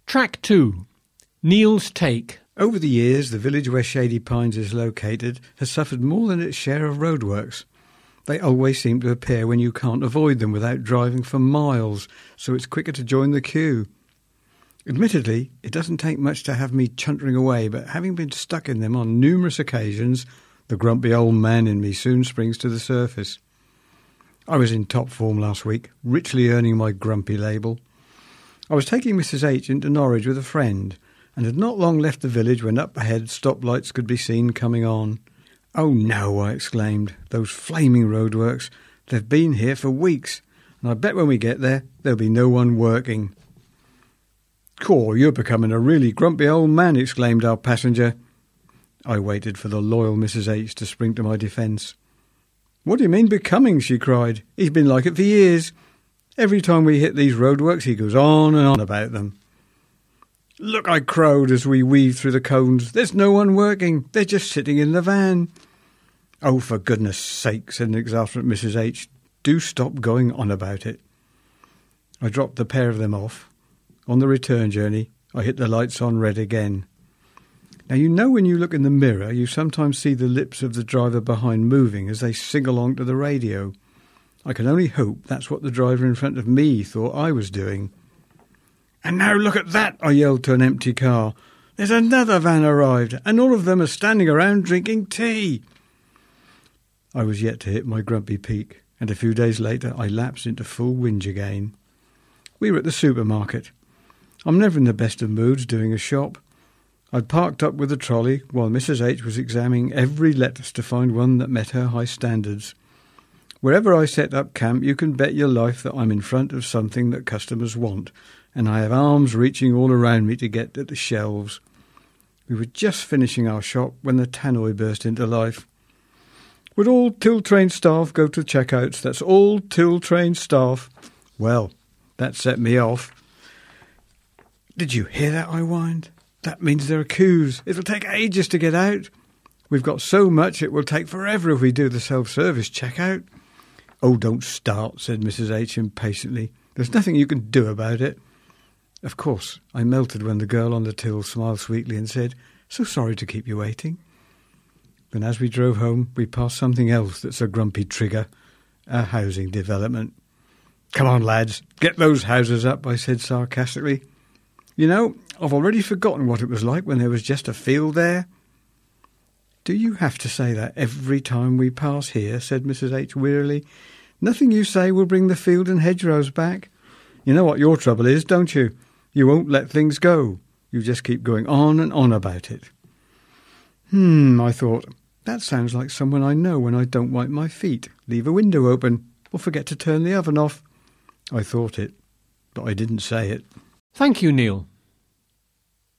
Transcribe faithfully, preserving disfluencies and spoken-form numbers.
Track two. Neil's Take. Over the years, the village where Shady Pines is located has suffered more than its share of roadworks. They always seem to appear when you can't avoid them without driving for miles, so it's quicker to join the queue. Admittedly, it doesn't take much to have me chuntering away, but having been stuck in them on numerous occasions, the grumpy old man in me soon springs to the surface. I was in top form last week, richly earning my grumpy label. I was taking Missus H into Norwich with a friend, and had not long left the village when up ahead stoplights could be seen coming on. "Oh no," I exclaimed, "those flaming roadworks. They've been here for weeks, and I bet when we get there, there'll be no one working." "Caw, you're becoming a really grumpy old man," exclaimed our passenger. I waited for the loyal Missus H to spring to my defence. "What do you mean becoming?" she cried. "He's been like it for years. Every time we hit these roadworks, he goes on and on about them." "Look," I crowed as we weaved through the cones. "There's no one working. They're just sitting in the van." "Oh, for goodness sake," said an exultant Missus H, "do stop going on about it." I dropped the pair of them off. On the return journey, I hit the lights on red again. Now, you know when you look in the mirror, you sometimes see the lips of the driver behind moving as they sing along to the radio. I can only hope that's what the driver in front of me thought I was doing. "And now look at that," I yelled to an empty car. "There's another van arrived, and all of them are standing around drinking tea." I was yet to hit my grumpy peak, and a few days later I lapsed into full whinge again. We were at the supermarket. I'm never in the best of moods doing a shop. I'd parked up with the trolley while Missus H was examining every lettuce to find one that met her high standards. Wherever I set up camp, you can bet your life that I'm in front of something that customers want, and I have arms reaching all around me to get at the shelves. We were just finishing our shop when the tannoy burst into life. "Would all till-train staff go to checkouts? That's all till-train staff." Well, that set me off. "Did you hear that?" I whined. "That means there are queues. It'll take ages to get out. We've got so much it will take forever if we do the self-service checkout." "Oh, don't start," said Missus H impatiently. "There's nothing you can do about it." Of course, I melted when the girl on the till smiled sweetly and said, "So sorry to keep you waiting." Then as we drove home, we passed something else that's a grumpy trigger, a housing development. "Come on, lads, get those houses up," I said sarcastically. "You know, I've already forgotten what it was like when there was just a field there." "Do you have to say that every time we pass here?" said Missus H wearily. "Nothing you say will bring the field and hedgerows back. You know what your trouble is, don't you? You won't let things go. You just keep going on and on about it." Hmm, I thought, that sounds like someone I know when I don't wipe my feet, leave a window open, or forget to turn the oven off. I thought it, but I didn't say it. Thank you, Neil.